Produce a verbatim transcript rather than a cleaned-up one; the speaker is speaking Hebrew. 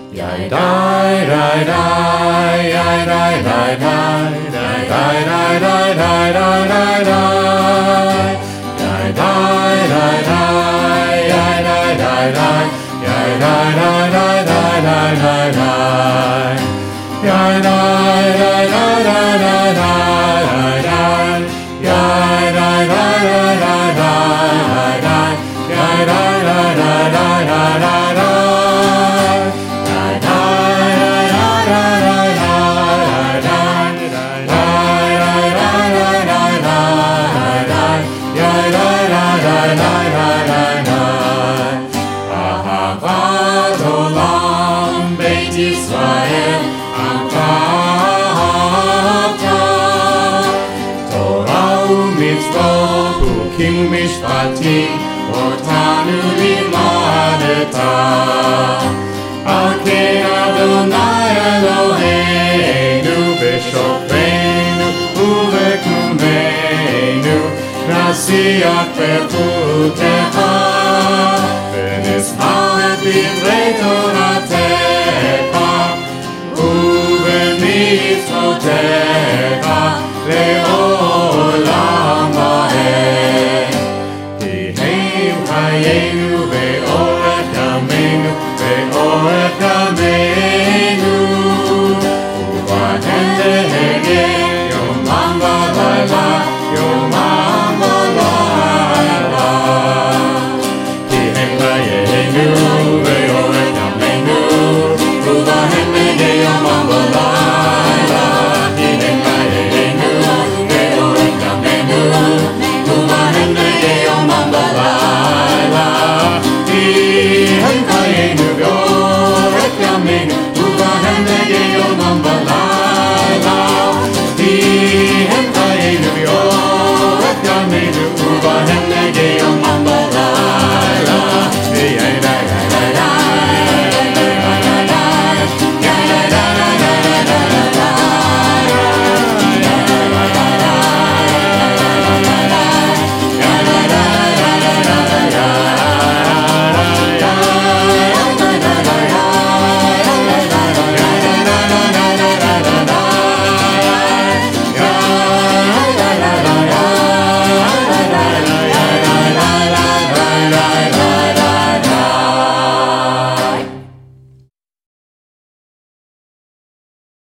Yai dai dai dai, yai dai dai dai, dai dai dai dai dai dai dai dai, yai dai dai dai, yai dai dai dai, yai dai dai dai dai dai dai dai, yai dai dai dai dai dai dai dai, yai dai dai dai dai dai dai, yai dai dai dai dai dai dai dai. ישראל אהבת תורה ומצוות חוקים משפטים אותנו לימדת על כן אדוני אלוהינו בשוכבנו ובקומנו נשיח בחוקך ונשמע את דברי תורתך ובמצוותיך לעולם ועד. כי הם חיינו ואורך ימינו ואורך ימינו ובהם להגן יומם ולילה יומם ולילה כי הם חיינו